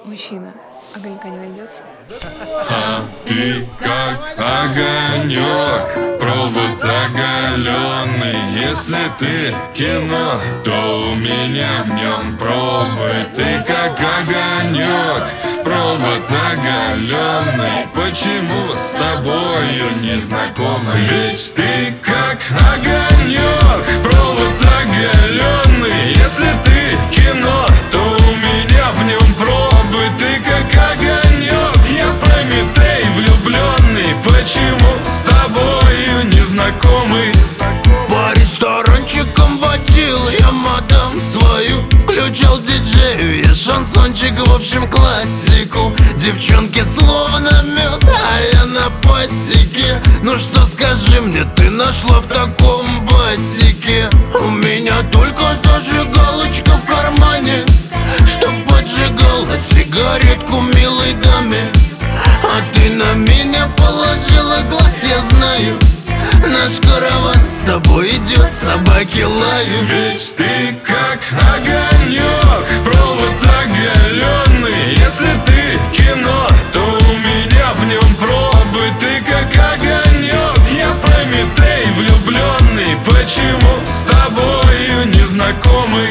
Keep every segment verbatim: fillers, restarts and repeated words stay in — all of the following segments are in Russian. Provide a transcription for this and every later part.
Мужчина, огонька не найдется? А ты как огонек, провод оголенный. Если ты кино, то у меня в нем пробы. Ты как огонек, провод оголенный. Почему с тобою не знакомы? Ведь ты как огонек, провод оголенный. Если ты кино, то у меня в нем пробы. Ты как огонек, я Прометей влюбленный. Почему с тобою не знакомы? По ресторанчикам водил я мадам свою, включал диджею и шансончик, в общем классику. Девчонки словно мед, а я на пасеке. Ну что скажи мне, ты нашла в таком басике? У меня только зажигалочка в кармане, чтоб поджигала сигаретку милой даме. А ты на меня положила глаз, я знаю. Наш караван с тобой идет, собаки лают. Ведь ты как огонек, провод оголенный. Если ты кино, то у меня в нем пробы. Ты как огонек, я Прометей влюбленный. Почему с тобою не знакомы?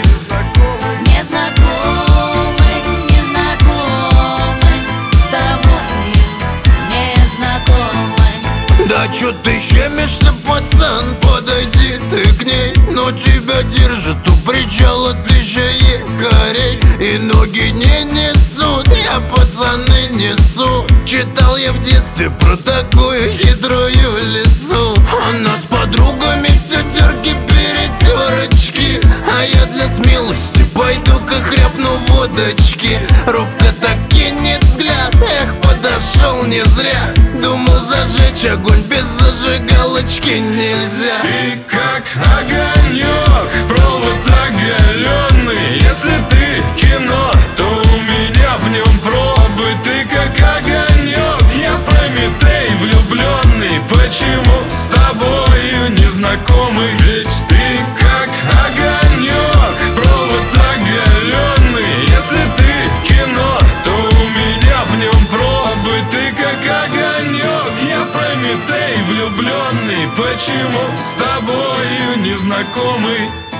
Да чё ты щемишься, пацан, подойди ты к ней. Но тебя держит у причала тысяча якорей, и ноги не несут, я пацаны несу. Читал я в детстве про такую хитрую лису. Она с подругами все терки перетерочки, а я для смелости пойду-ка хряпну водочки. Робко так кинет взгляд, эх, подошел не зря. Думал зажечь огонь, без зажигалочки нельзя. Ты как огонек, провод оголенный. Если ты кино, то у меня в нем пробы. Ты как огонек, я Прометей влюбленный. Почему с тобою не знакомы? Ведь ты как огонек, провод оголенный. Если ты кино, то у меня в нем пробы. Ты как огонек, я Прометей влюбленный. Почему с тобою не знакомы?